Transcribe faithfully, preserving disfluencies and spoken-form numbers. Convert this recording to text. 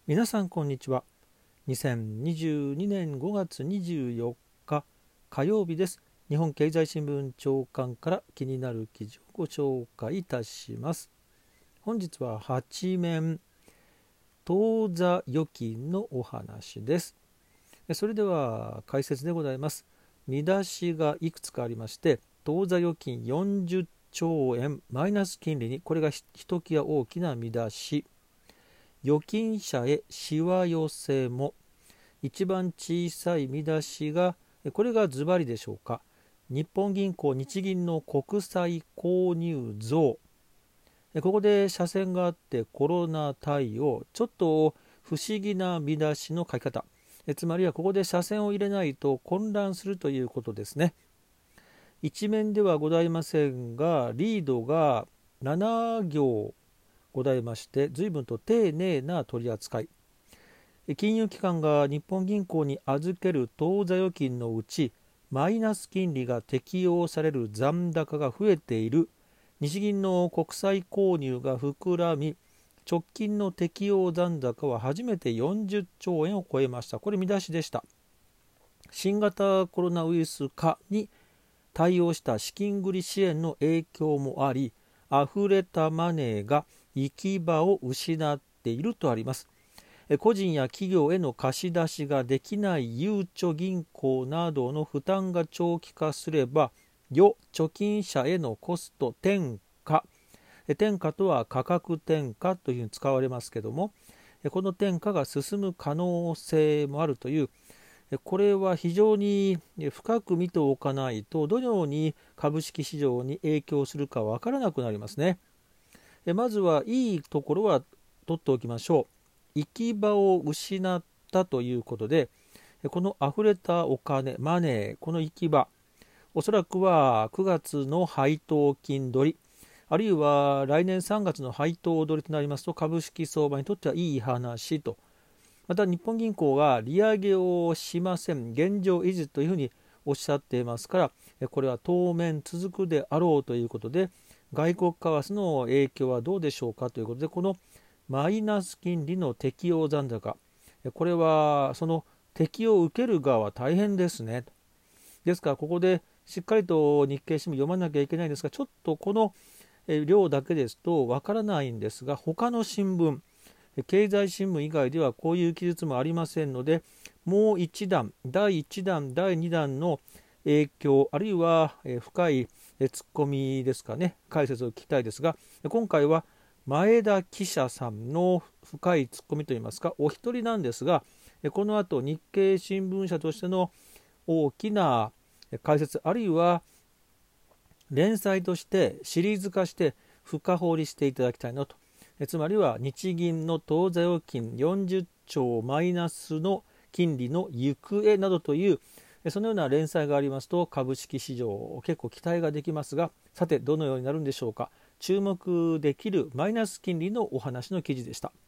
皆さんこんにちは。にせんにじゅうにねんごがつにじゅうよっか火曜日です。日本経済新聞長官から気になる記事をご紹介いたします。本日ははち面当座預金のお話です。それでは解説でございます。見出しがいくつかありまして、当座預金よんじゅっちょうえんマイナス金利に、これがひときわ大きな見出し。預金者へしわ寄せも、一番小さい見出しが、これがズバリでしょうか。日本銀行日銀の国債購入増。ここで斜線があってコロナ対応、ちょっと不思議な見出しの書き方。つまりはここで斜線を入れないと混乱するということですね。一面ではございませんが、リードがなな行ございまして、随分と丁寧な取り扱い。金融機関が日本銀行に預ける当座預金のうち、マイナス金利が適用される残高が増えている。日銀の国債購入が膨らみ、直近の適用残高は初めてよんじゅっちょうえんを超えました。これ見出しでした。新型コロナウイルス化に対応した資金繰り支援の影響もあり、溢れたマネーが行き場を失っているとあります。個人や企業への貸し出しができないゆうちょ銀行などの負担が長期化すれば、預貯金者へのコスト転嫁、転嫁とは価格転嫁というふうに使われますけども、この転嫁が進む可能性もあるという、これは非常に深く見ておかないと、どのように株式市場に影響するかわからなくなりますね。まずはいいところは取っておきましょう。行き場を失ったということで、この溢れたお金、マネー、この行き場、おそらくはくがつの配当金取り、あるいは来年さんがつの配当取りとなりますと、株式相場にとってはいい話と。また日本銀行が利上げをしません、現状維持というふうにおっしゃっていますから、これは当面続くであろうということで、外国為替の影響はどうでしょうかということで、このマイナス金利の適用残高、これはその適用を受ける側は大変ですね。ですからここでしっかりと日経新聞読まなきゃいけないんですが、ちょっとこの量だけですとわからないんですが、他の新聞、経済新聞以外ではこういう記述もありませんので、もう一段、だいいちだん、だいにだんの影響、あるいは深いツッコミですかね、解説を聞きたいですが、今回は前田記者さんの深いツッコミといいますか、お一人なんですが、この後日経新聞社としての大きな解説、あるいは連載としてシリーズ化して深掘りしていただきたいなと。つまりは日銀の当座預金よんじゅっちょうマイナスの金利の行方などという、そのような連載がありますと株式市場結構期待ができますが、さてどのようになるんでしょうか。注目できるマイナス金利のお話の記事でした。